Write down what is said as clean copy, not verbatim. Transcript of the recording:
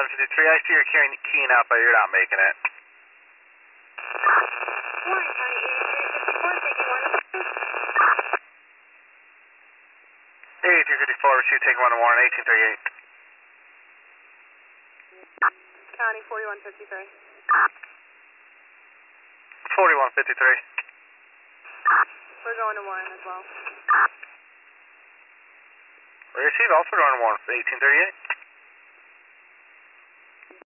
4153, I see you're keying out, but you're not making it. Warren County 8354, taking 8354, receive, take 1 to Warren, 1838. County 4153. 4153. We're going to Warren as well. Receive, also going to Warren, 1838.